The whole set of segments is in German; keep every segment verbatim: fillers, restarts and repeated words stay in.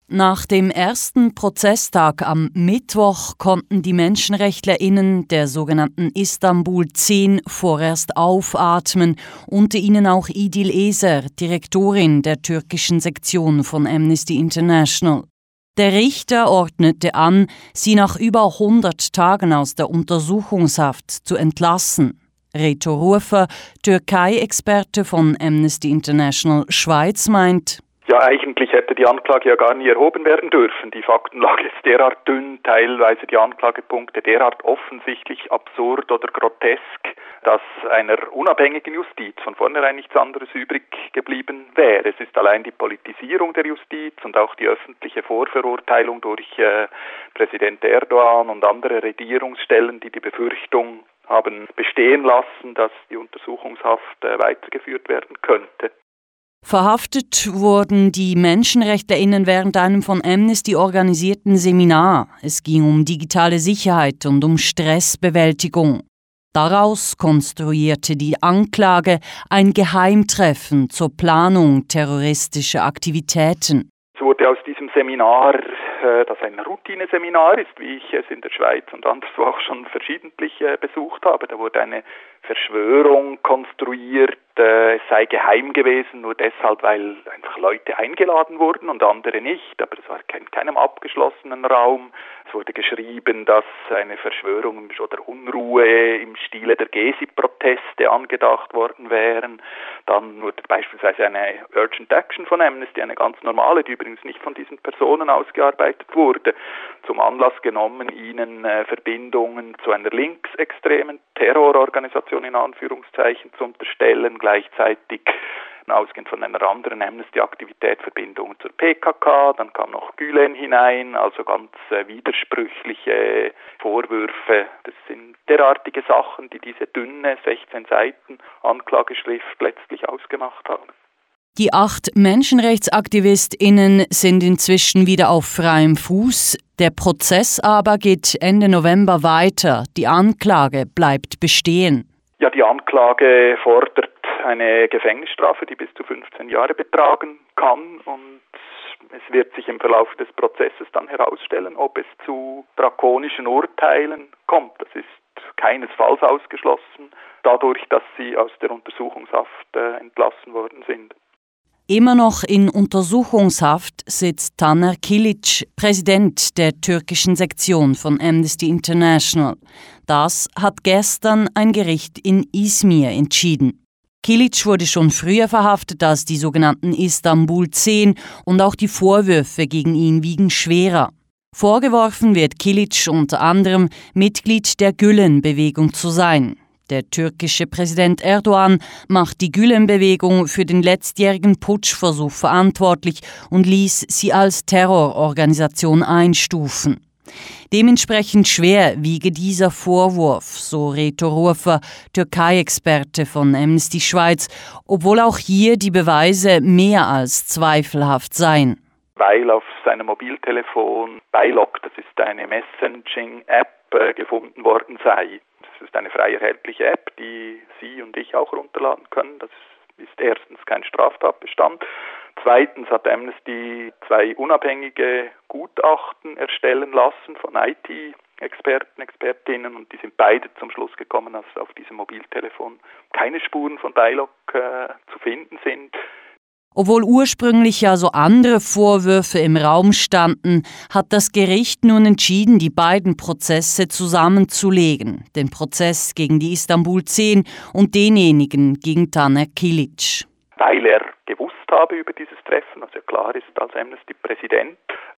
Nach dem ersten Prozesstag am Mittwoch konnten die MenschenrechtlerInnen der sogenannten Istanbul zehn vorerst aufatmen, unter ihnen auch Idil Eser, Direktorin der türkischen Sektion von Amnesty International. Der Richter ordnete an, sie nach über hundert Tagen aus der Untersuchungshaft zu entlassen. Reto Rufer, Türkei-Experte von Amnesty International Schweiz, meint: Ja, eigentlich hätte die Anklage ja gar nie erhoben werden dürfen. Die Faktenlage ist derart dünn, teilweise die Anklagepunkte derart offensichtlich absurd oder grotesk, dass einer unabhängigen Justiz von vornherein nichts anderes übrig geblieben wäre. Es ist allein die Politisierung der Justiz und auch die öffentliche Vorverurteilung durch äh, Präsident Erdogan und andere Regierungsstellen, die die Befürchtung haben bestehen lassen, dass die Untersuchungshaft äh, weitergeführt werden könnte. Verhaftet wurden die MenschenrechtlerInnen während einem von Amnesty organisierten Seminar. Es ging um digitale Sicherheit und um Stressbewältigung. Daraus konstruierte die Anklage ein Geheimtreffen zur Planung terroristischer Aktivitäten. Es wurde aus diesem Seminar, äh, das ein Routineseminar ist, wie ich es in der Schweiz und anderswo auch schon verschiedentlich äh, besucht habe, da wurde eine Verschwörung konstruiert, äh, es sei geheim gewesen, nur deshalb, weil einfach Leute eingeladen wurden und andere nicht, aber es war in keinem abgeschlossenen Raum. Es wurde geschrieben, dass eine Verschwörung oder Unruhe im Stile der Gezi-Proteste angedacht worden wären. Dann wurde beispielsweise eine Urgent Action von Amnesty, eine ganz normale, die übrigens nicht von diesen Personen ausgearbeitet wurde, zum Anlass genommen, ihnen äh, Verbindungen zu einer linksextremen Terrororganisation in Anführungszeichen zu unterstellen, gleichzeitig ausgehend von einer anderen Amnesty-Aktivität Verbindungen zur P K K, dann kam noch Gülen hinein, also ganz äh, widersprüchliche Vorwürfe. Das sind derartige Sachen, die diese dünne sechzehn Seiten Anklageschrift letztlich ausgemacht haben. Die acht MenschenrechtsaktivistInnen sind inzwischen wieder auf freiem Fuß. Der Prozess aber geht Ende November weiter. Die Anklage bleibt bestehen. Ja, die Anklage fordert eine Gefängnisstrafe, die bis zu fünfzehn Jahre betragen kann, und es wird sich im Verlauf des Prozesses dann herausstellen, ob es zu drakonischen Urteilen kommt. Das ist keinesfalls ausgeschlossen, dadurch, dass sie aus der Untersuchungshaft äh, entlassen worden sind. Immer noch in Untersuchungshaft sitzt Taner Kilic, Präsident der türkischen Sektion von Amnesty International. Das hat gestern ein Gericht in Izmir entschieden. Kilic wurde schon früher verhaftet als die sogenannten Istanbul zehn und auch die Vorwürfe gegen ihn wiegen schwerer. Vorgeworfen wird Kilic unter anderem, Mitglied der Gülen-Bewegung zu sein. Der türkische Präsident Erdogan macht die Gülen-Bewegung für den letztjährigen Putschversuch verantwortlich und ließ sie als Terrororganisation einstufen. Dementsprechend schwer wiege dieser Vorwurf, so Reto Rufer, Türkei-Experte von Amnesty Schweiz, obwohl auch hier die Beweise mehr als zweifelhaft seien. Weil auf seinem Mobiltelefon Beilog, das ist eine Messaging-App, äh, gefunden worden sei. Das ist eine frei erhältliche App, die Sie und ich auch runterladen können. Das ist erstens kein Straftatbestand. Zweitens hat Amnesty zwei unabhängige Gutachten erstellen lassen von I T-Experten, Expertinnen, und die sind beide zum Schluss gekommen, dass auf diesem Mobiltelefon keine Spuren von Beilog äh, zu finden sind. Obwohl ursprünglich ja so andere Vorwürfe im Raum standen, hat das Gericht nun entschieden, die beiden Prozesse zusammenzulegen. Den Prozess gegen die Istanbul zehn und denjenigen gegen Taner Kilic. Weil er gewusst habe über dieses Treffen, also klar ist als Amnesty-Präsident.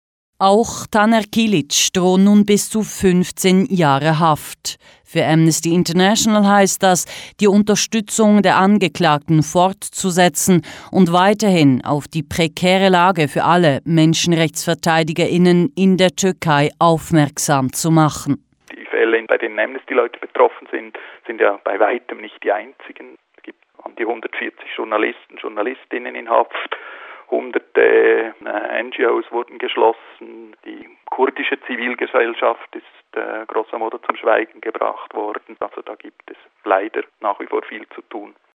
Auch Taner Kilic drohen nun bis zu fünfzehn Jahre Haft. Für Amnesty International heißt das, die Unterstützung der Angeklagten fortzusetzen und weiterhin auf die prekäre Lage für alle MenschenrechtsverteidigerInnen in der Türkei aufmerksam zu machen. Die Fälle, bei denen Amnesty-Leute betroffen sind, sind ja bei weitem nicht die einzigen. Es gibt an die hundertvierzig Journalisten, Journalistinnen in Haft. Hunderte äh, N G Os wurden geschlossen. Die kurdische Zivilgesellschaft ist äh, grosso modo zum Schweigen gebracht worden. Also da gibt es leider nach wie vor viel zu tun.